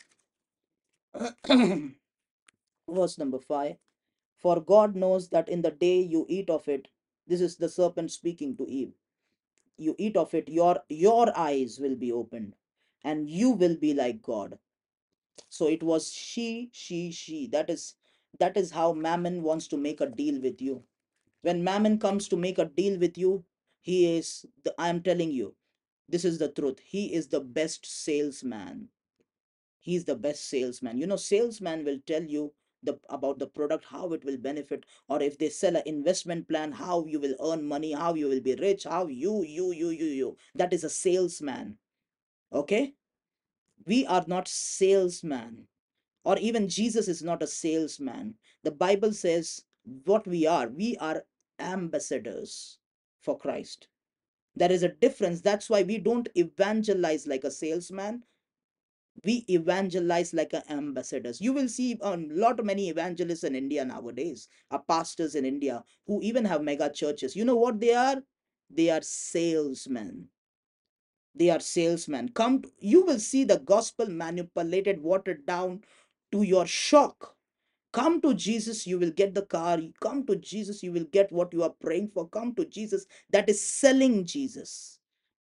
verse number five. For God knows that in the day you eat of it, this is the serpent speaking to Eve. You eat of it, your your eyes will be opened, and you will be like God. So it was she, she, she. That is that is how Mammon wants to make a deal with you. When Mammon comes to make a deal with you, he is the, I am telling you, this is the truth. He is the best salesman. He's the best salesman. You know, salesman will tell you the about the product, how it will benefit, or if they sell an investment plan, how you will earn money, how you will be rich, how you, you, you, you, you. That is a salesman. Okay? We are not salesman. Or even Jesus is not a salesman. The Bible says what we are. We are ambassadors for Christ. There is a difference. That's why we don't evangelize like a salesman. We evangelize like a ambassadors. You will see a lot of many evangelists in India nowadays, are pastors in India who even have mega churches. You know what they are? They are salesmen. They are salesmen. Come, to, you will see the gospel manipulated, watered down to your shock. Come to Jesus, you will get the car. Come to Jesus, you will get what you are praying for. Come to Jesus. That is selling Jesus.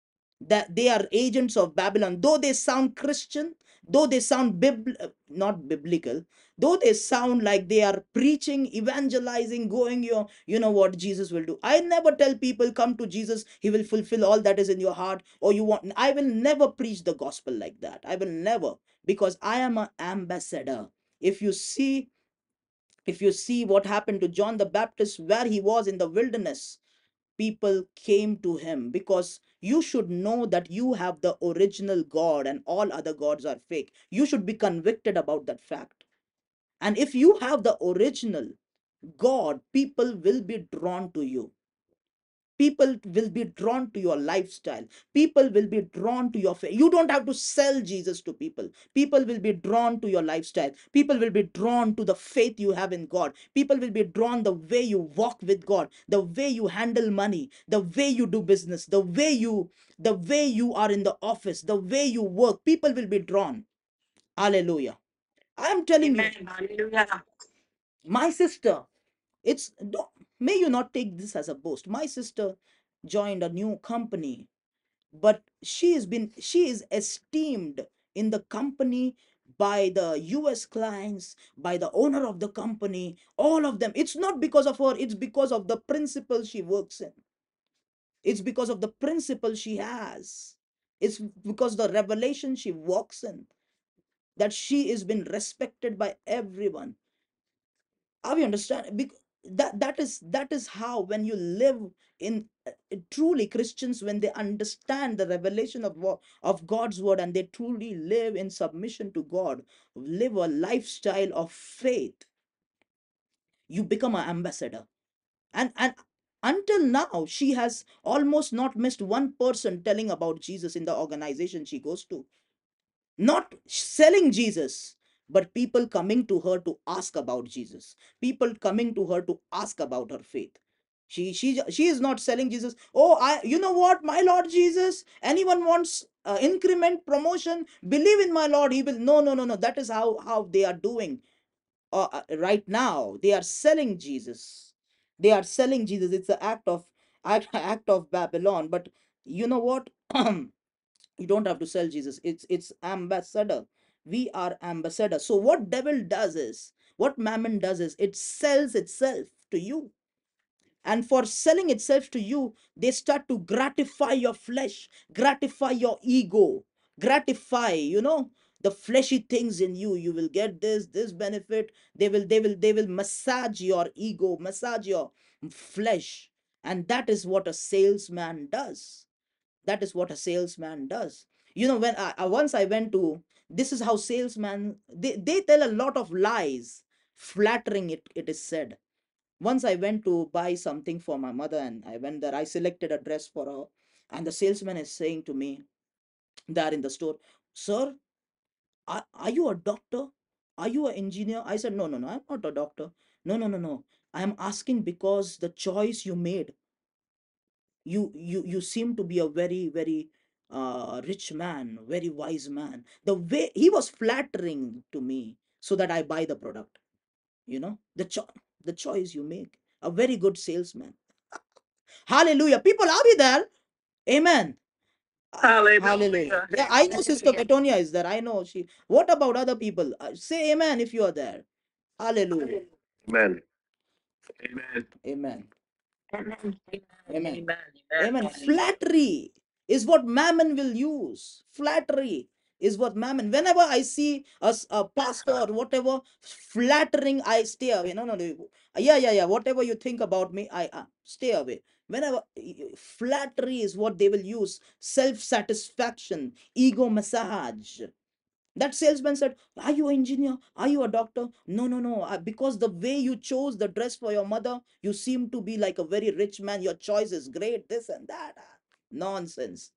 That they are agents of Babylon. Though they sound Christian, though they sound bib- not biblical, though they sound like they are preaching, evangelizing, going your, you know what Jesus will do. I never tell people come to Jesus, he will fulfill all that is in your heart, or you want. I will never preach the gospel like that. I will never, because I am an ambassador. If you see, if you see what happened to John the Baptist, where he was in the wilderness, people came to him, because you should know that you have the original God and all other gods are fake. You should be convicted about that fact. And if you have the original God, people will be drawn to you. People will be drawn to your lifestyle. People will be drawn to your faith. You don't have to sell Jesus to people. People will be drawn to your lifestyle. People will be drawn to the faith you have in God. People will be drawn the way you walk with God, the way you handle money, the way you do business, the way you the way you are in the office, the way you work. People will be drawn. Hallelujah. I am telling you. Amen. Hallelujah. My sister, it's don't, may you not take this as a boast. My sister joined a new company, but she has been she is esteemed in the company by the U S clients, by the owner of the company, all of them. It's not because of her, it's because of the principle she works in. It's because of the principle she has. It's because the revelation she walks in, that she is been respected by everyone. Are we understand? Because that that is that is how, when you live in uh, truly Christians, when they understand the revelation of wo- of God's word, and they truly live in submission to God, live a lifestyle of faith, you become an ambassador. And and until now, she has almost not missed one person telling about Jesus in the organization she goes to. Not selling Jesus, but people coming to her to ask about Jesus, people coming to her to ask about her faith. She she she is not selling Jesus. Oh, I you know what, my Lord Jesus. Anyone wants uh, increment, promotion? Believe in my Lord, He will. No, no, no, no. That is how how they are doing. Uh, uh, right now, they are selling Jesus. They are selling Jesus. It's the act of act, act of Babylon. But you know what? You don't have to sell Jesus. It's it's ambassador. We are ambassador. So what devil does is, what mammon does is, it sells itself to you. And for selling itself to you, they start to gratify your flesh, gratify your ego, gratify, you know, the fleshy things in you. You will get this this benefit. They will they will they will massage your ego, massage your flesh. And that is what a salesman does. That is what a salesman does. You know, when I, I once I went to, this is how salesman, they, they tell a lot of lies, flattering, it it is said. Once I went to buy something for my mother, and I went there. I selected a dress for her, and the salesman is saying to me there in the store, "Sir, are, are you a doctor? Are you an engineer?" I said, "No, no, no, I'm not a doctor. No, no, no, no. I am asking because the choice you made, you you you seem to be a very, very uh, rich man, very wise man." The way he was flattering to me so that I buy the product, you know, the cho- the choice you make, a very good salesman. Hallelujah. People, are we there? Amen. Hallelujah. Hallelujah. Yeah, I know Sister Betonia is there. I know she. What about other people? Uh, say amen if you are there. Hallelujah. Amen. Amen. Amen. Amen. Amen. Amen. Amen. Flattery is what mammon will use. Flattery is what mammon. Whenever I see a, s- a pastor or whatever flattering, I stay away. No, no, no. Yeah, yeah, yeah. Whatever you think about me, I uh, stay away. Whenever flattery is what they will use, self satisfaction, ego massage. That salesman said, "Are you an engineer? Are you a doctor?" No, no, no. Uh, because the way you chose the dress for your mother, you seem to be like a very rich man. Your choice is great, this and that. Ah, nonsense.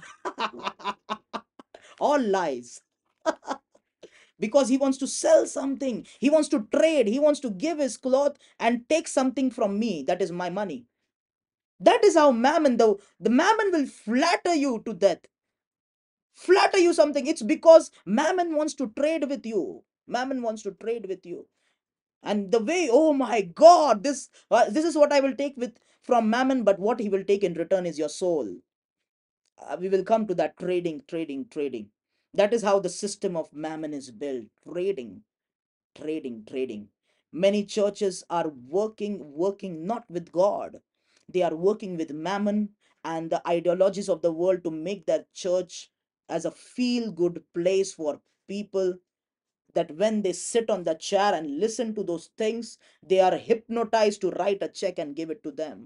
All lies. Because he wants to sell something, he wants to trade, he wants to give his cloth and take something from me. That is my money. That is how mammon, the, the mammon will flatter you to death. Flatter you something. It's because mammon wants to trade with you. Mammon wants to trade with you. And the way, oh my God, this uh, this is what I will take with from mammon, but what he will take in return is your soul. Uh, we will come to that. Trading, trading, trading. That is how the system of mammon is built. Trading, trading, trading. Many churches are working, working not with God. They are working with mammon and the ideologies of the world to make their church as a feel good place for people, that when they sit on the chair and listen to those things, they are hypnotized to write a check and give it to them.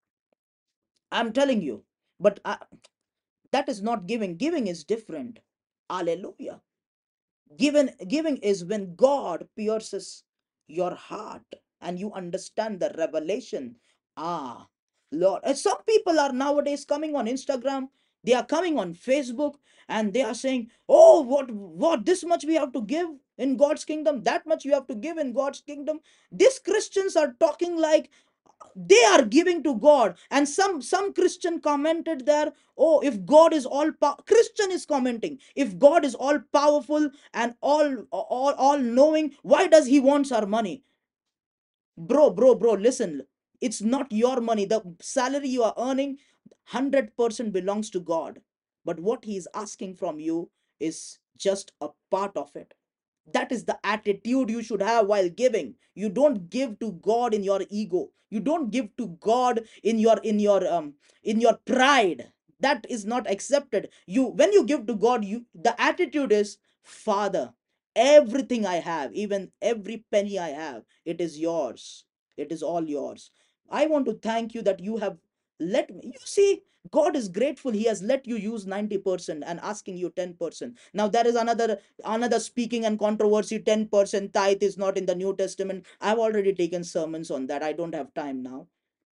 I'm telling you. But uh, that is not giving. Giving is different. Hallelujah. Given, giving is when God pierces your heart and you understand the revelation. Ah, Lord. And some people are nowadays coming on Instagram, they are coming on Facebook, and they are saying, "Oh, what, what, this much we have to give in God's kingdom, that much you have to give in God's kingdom." These Christians are talking like they are giving to God. And some some Christian commented there, "Oh, if God is all pow-" Christian is commenting, "If God is all powerful and all all all knowing, why does he wants our money?" Bro, bro, bro, listen. It's not your money. The salary you are earning, one hundred percent belongs to God. But what he is asking from you is just a part of it. That is the attitude you should have while giving. You don't give to God in your ego. You don't give to God in your in your um in your pride. That is not accepted. You, when you give to God, you, the attitude is, "Father, everything I have, even every penny I have, it is yours. It is all yours. I want to thank you that you have let me." You see, God is grateful. He has let you use ninety percent and asking you ten percent. Now there is another another speaking and controversy. ten percent tithe is not in the New Testament. I've already taken sermons on that. I don't have time now.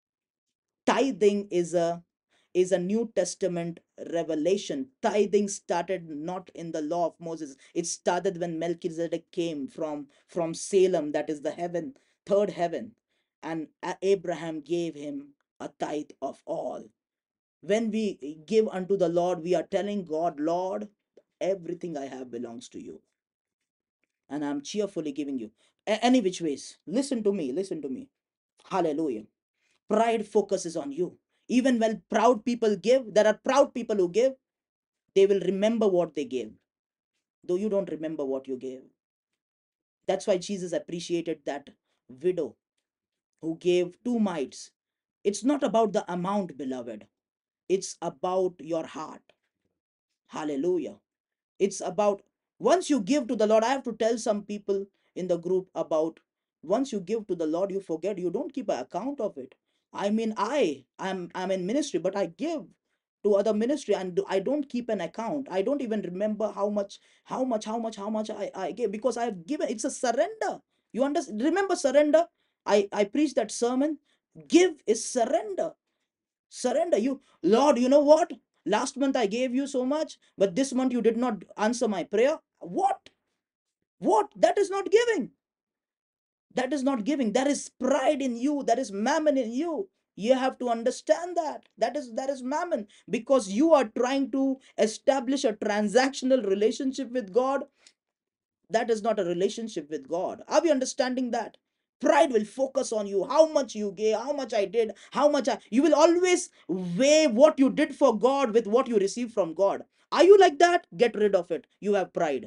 Tithing is a is a New Testament revelation. Tithing started not in the law of Moses. It started when Melchizedek came from from Salem, that is the heaven, third heaven, and Abraham gave him a tithe of all. When we give unto the Lord, we are telling God, Lord, everything I have belongs to you, and I'm cheerfully giving you. A- any which ways, listen to me, listen to me. Hallelujah. Pride focuses on you. Even when proud people give, there are proud people who give, they will remember what they gave, though you don't remember what you gave. That's why Jesus appreciated that widow who gave two mites. It's not about the amount, beloved, it's about your heart. Hallelujah. It's about, once you give to the Lord, I have to tell some people in the group about, once you give to the Lord, you forget, you don't keep an account of it. I mean, i i'm i'm in ministry, but I give to other ministry, and I don't keep an account. I don't even remember how much how much how much how much i, I gave, because I've given. It's a surrender. You understand? Remember surrender. I i preached that sermon. Give is surrender. Surrender. You, Lord, you know what, last month I gave you so much, but this month you did not answer my prayer. What what that is not giving. That is not giving. There is pride in you. There is mammon in you. You have to understand that that is that is mammon, because you are trying to establish a transactional relationship with God. That is not a relationship with God. Are we understanding that? Pride will focus on you, how much you gave, how much I did, how much I, you will always weigh what you did for God with what you received from God. Are you like that? Get rid of it. You have pride.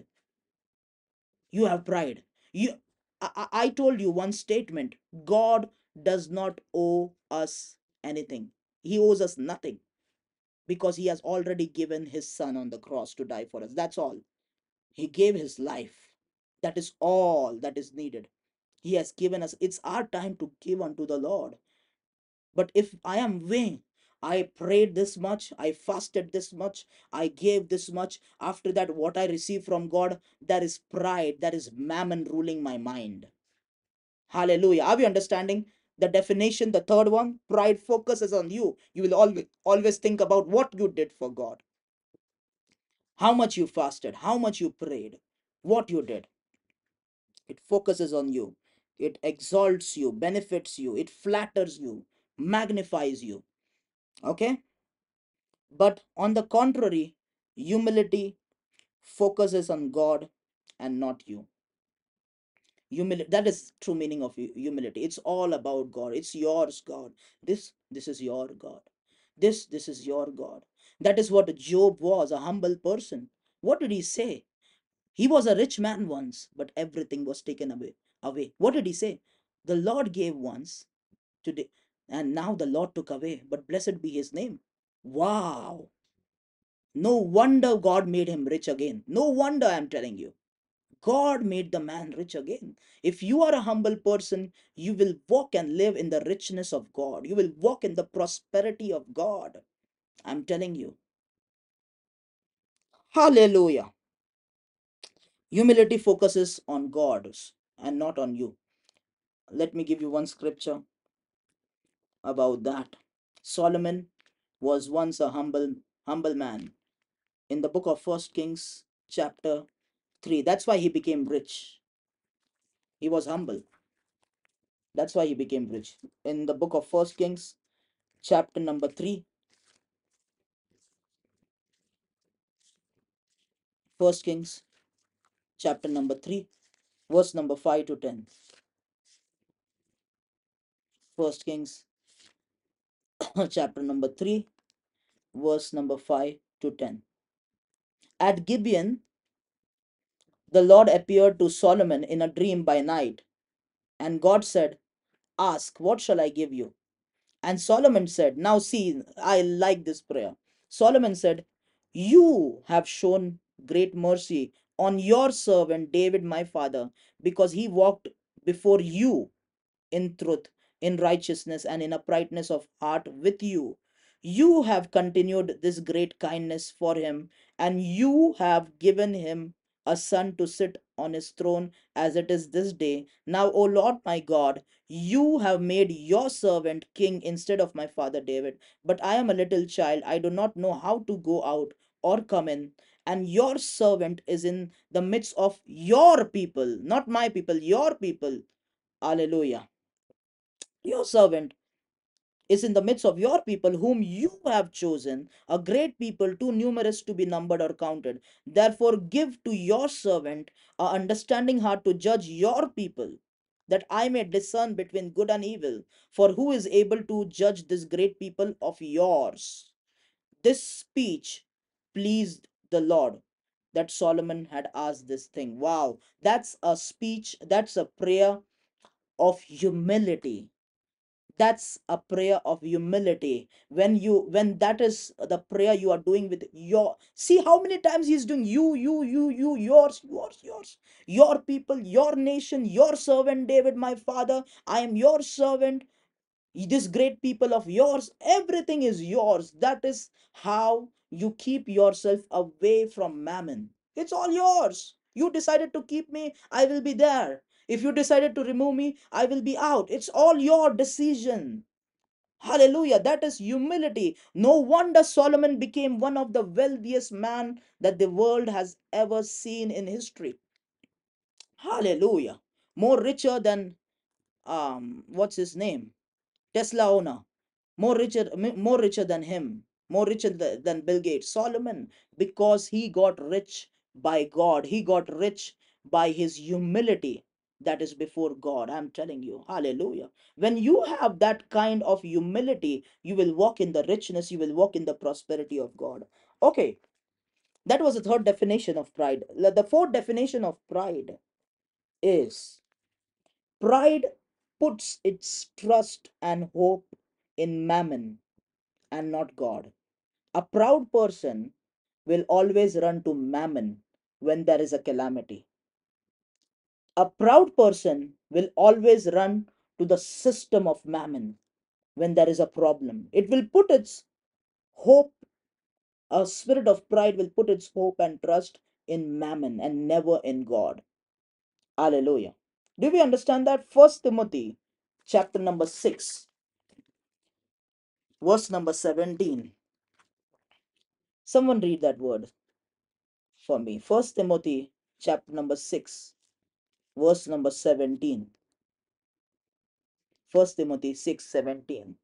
You have pride. You, I, I I told you one statement. God does not owe us anything. He owes us nothing, because he has already given his son on the cross to die for us. That's all. He gave his life. That is all that is needed. He has given us. It's our time to give unto the Lord. But if I am weighing, I prayed this much, I fasted this much, I gave this much, after that, what I receive from God, that is pride, that is mammon ruling my mind. Hallelujah. Are we understanding the definition? The third one, pride focuses on you. You will always always think about what you did for God, how much you fasted, how much you prayed, what you did. It focuses on you. It exalts you, benefits you, it flatters you, magnifies you. Okay? But on the contrary, humility focuses on God and not you. Humility, that is true meaning of humility. It's all about God. It's yours, God. This this is your God. This this is your God. That is what Job was, a humble person. What did he say? He was a rich man once, but everything was taken away. Away. What did he say? The Lord gave once today, and now the Lord took away. But blessed be his name. Wow. No wonder God made him rich again. No wonder, I'm telling you. God made the man rich again. If you are a humble person, you will walk and live in the richness of God. You will walk in the prosperity of God. I'm telling you. Hallelujah. Humility focuses on God and not on you. Let me give you one scripture about that. Solomon was once a humble humble man. In the book of First Kings chapter three, that's why he became rich. He was humble. That's why he became rich. In the book of First Kings chapter number three, First Kings chapter number three, verse number five to ten. First Kings chapter number three, verse number five to ten. At Gibeon, the Lord appeared to Solomon in a dream by night, and God said, ask, what shall I give you? And Solomon said, now see, I like this prayer. Solomon said, you have shown great mercy on your servant David, my father, because he walked before you in truth, in righteousness, and in uprightness of heart with you. You have continued this great kindness for him, and you have given him a son to sit on his throne as it is this day. Now, O Lord my God, you have made your servant king instead of my father David. But I am a little child, I do not know how to go out or come in. And your servant is in the midst of your people, not my people, your people. Hallelujah. Your servant is in the midst of your people, whom you have chosen, a great people, too numerous to be numbered or counted. Therefore, give to your servant a understanding heart to judge your people, that I may discern between good and evil. For who is able to judge this great people of yours? This speech pleased the Lord, that Solomon had asked this thing. Wow, that's a speech, that's a prayer of humility. That's a prayer of humility. When you when that is the prayer you are doing with your, see how many times he's doing you, you, you, you, yours, yours, yours, your people, your nation, your servant David, my father, I am your servant, this great people of yours, everything is yours. That is how you keep yourself away from mammon. It's all yours. You decided to keep me, I will be there. If you decided to remove me, I will be out. It's all your decision. Hallelujah. That is humility. No wonder Solomon became one of the wealthiest man that the world has ever seen in history. Hallelujah. More richer than um what's his name, Tesla owner, more richer, more richer than him, more richer than Bill Gates, Solomon, because he got rich by God. He got rich by his humility that is before God. I'm telling you, hallelujah. When you have that kind of humility, you will walk in the richness, you will walk in the prosperity of God. Okay, that was the third definition of pride. The fourth definition of pride is pride puts its trust and hope in mammon and not God. A proud person will always run to mammon when there is a calamity. A proud person will always run to the system of mammon when there is a problem. It will put its hope, a spirit of pride will put its hope and trust in mammon and never in God. Hallelujah. Do we understand that? First Timothy chapter number six, verse number seventeen. Someone read that word for me. First Timothy chapter number six, verse number seventeen. First Timothy six seventeen.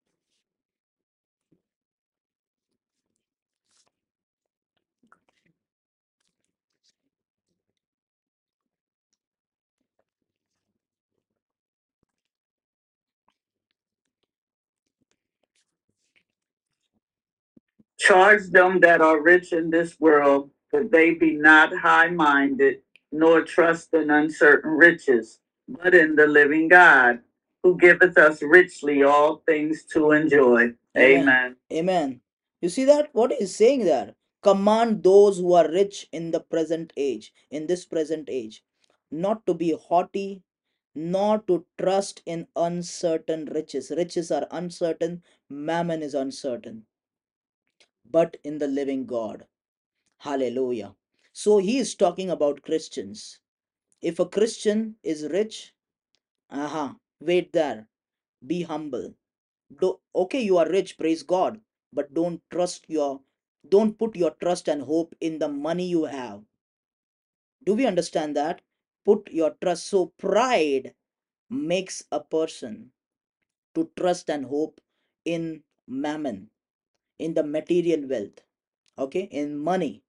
Charge them that are rich in this world that they be not high minded, nor trust in uncertain riches, but in the living God, who giveth us richly all things to enjoy. Amen. Amen. Amen. You see that? What is saying there? Command those who are rich in the present age, in this present age, not to be haughty, nor to trust in uncertain riches. Riches are uncertain, mammon is uncertain, but in the living God. Hallelujah. So he is talking about Christians. If a Christian is rich, aha, wait there, be humble. Do, okay, you are rich, praise God, but don't trust your, don't put your trust and hope in the money you have. Do we understand that? Put your trust. So pride makes a person to trust and hope in mammon, in the material wealth, okay, in money.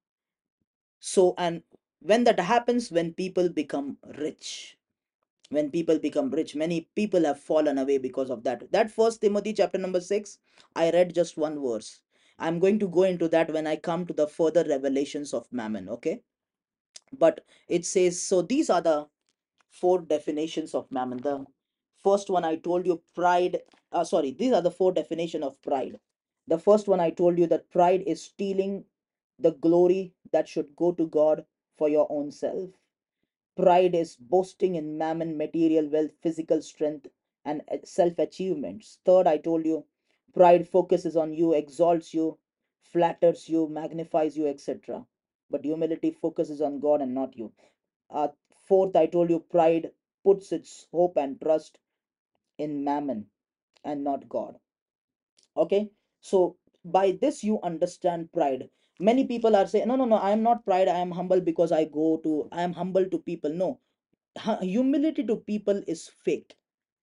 So, and when that happens, when people become rich, when people become rich, many people have fallen away because of that. That first Timothy chapter number six, I read just one verse. I'm going to go into that when I come to the further revelations of mammon, okay? But it says, so these are the four definitions of mammon. The first one I told you, pride, uh, sorry, these are the four definition of pride. The first one I told you, that pride is stealing the glory that should go to God for your own self. Pride is boasting in mammon, material wealth, physical strength, and self achievements. Third, I told you, pride focuses on you, exalts you, flatters you, magnifies you, et cetera. But humility focuses on God and not you. Uh, fourth, I told you, pride puts its hope and trust in mammon and not God. Okay, so by this you understand pride. Many people are saying, no, no, no, I am not pride, I am humble because I go to, I am humble to people. No, humility to people is fake.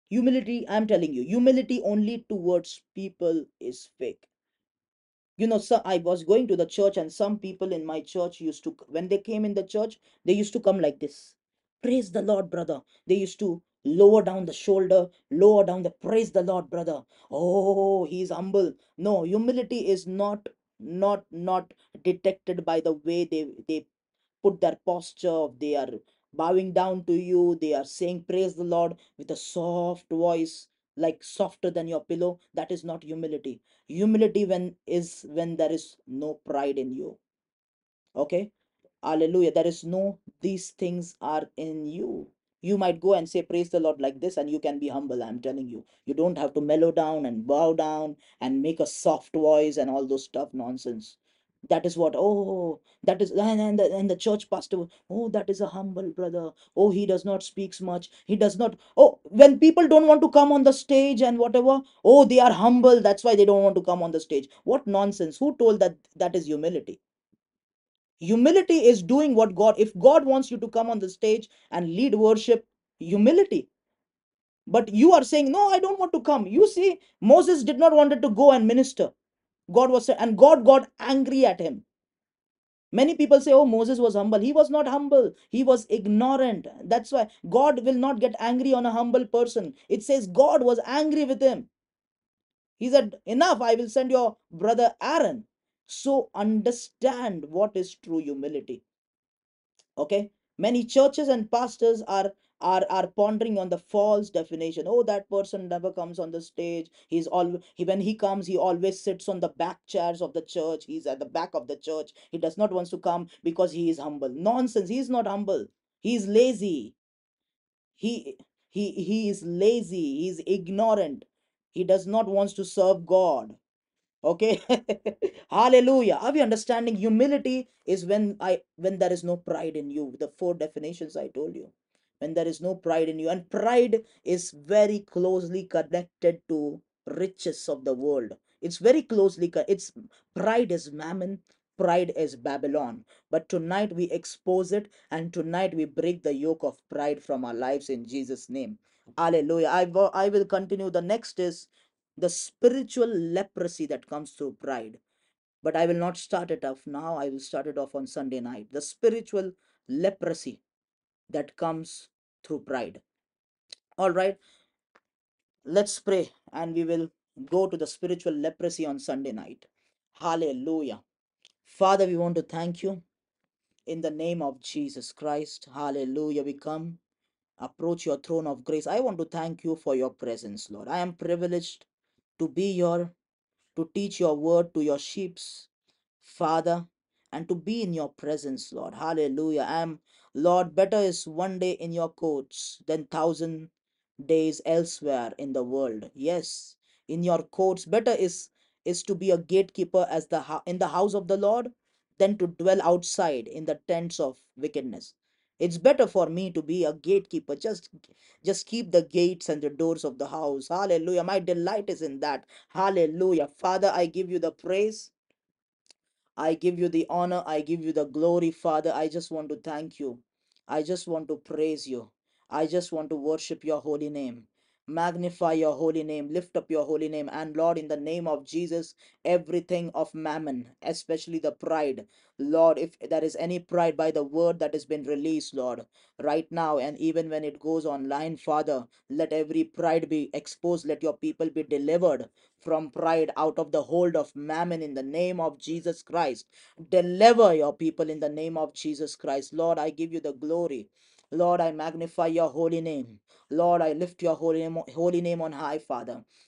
Humility, I'm telling you, humility only towards people is fake. You know, so I was going to the church, and some people in my church used to, when they came in the church, they used to come like this. Praise the Lord, brother. They used to lower down the shoulder, lower down the, praise the Lord, brother. Oh, he's humble. No, humility is not not not detected by the way they they put their posture. They are bowing down to you, they are saying praise the Lord with a soft voice, like softer than your pillow. That is not humility. Humility when is when there is no pride in you. Okay, hallelujah, there is no, these things are in you. You might go and say praise the Lord like this, and you can be humble. I'm telling you, you don't have to mellow down and bow down and make a soft voice and all those stuff nonsense. That is what, oh, that is, and, and, the, and the church pastor, oh, that is a humble brother. Oh, he does not speaks much, he does not, oh, when people don't want to come on the stage and whatever, oh, they are humble, that's why they don't want to come on the stage. What nonsense. Who told that that is humility? Humility is doing what God, if God wants you to come on the stage and lead worship, humility. But you are saying, no, I don't want to come. You see, Moses did not wanted to go and minister. God was, and God got angry at him. Many people say, oh, Moses was humble. He was not humble, he was ignorant. That's why God will not get angry on a humble person. It says God was angry with him. He said, enough, I will send your brother Aaron. So understand what is true humility. Okay, many churches and pastors are are are pondering on the false definition. Oh, that person never comes on the stage, he's all he, when he comes, he always sits on the back chairs of the church, he's at the back of the church, he does not want to come because he is humble. Nonsense, he's not humble, he's lazy. He he he is lazy, he's ignorant, he does not want to serve God. Okay. Hallelujah. Are we understanding? Humility is when I when there is no pride in you, the four definitions I told you. When there is no pride in you, and pride is very closely connected to riches of the world. It's very closely co- it's pride is mammon, pride is Babylon. But tonight we expose it, and tonight we break the yoke of pride from our lives in Jesus name. Hallelujah. I will, I will continue. The next is the spiritual leprosy that comes through pride. But I will not start it off now. I will start it off on Sunday night. The spiritual leprosy that comes through pride. All right, let's pray and we will go to the spiritual leprosy on Sunday night. Hallelujah. Father, we want to thank you in the name of Jesus Christ. Hallelujah. We come, approach your throne of grace. I want to thank you for your presence, Lord. I am privileged to be your to teach your word to your sheeps, Father, and to be in your presence, Lord. Hallelujah. I am, Lord, better is one day in your courts than thousand days elsewhere in the world. Yes, in your courts, better is is to be a gatekeeper as the hou- in the house of the Lord than to dwell outside in the tents of wickedness. It's better for me to be a gatekeeper. Just just keep the gates and the doors of the house. Hallelujah. My delight is in that. Hallelujah. Father, I give you the praise. I give you the honor. I give you the glory, Father. I just want to thank you. I just want to praise you. I just want to worship your holy name. Magnify your holy name. Lift up your holy name. And Lord, in the name of Jesus, everything of mammon, especially the pride, Lord, if there is any pride by the word that has been released, Lord, right now, and even when it goes online, Father, let every pride be exposed. Let your people be delivered from pride out of the hold of mammon in the name of Jesus Christ. Deliver your people in the name of Jesus Christ. Lord, I give you the glory. Lord, I magnify your holy name. Lord, I lift your holy name, holy name on high, Father.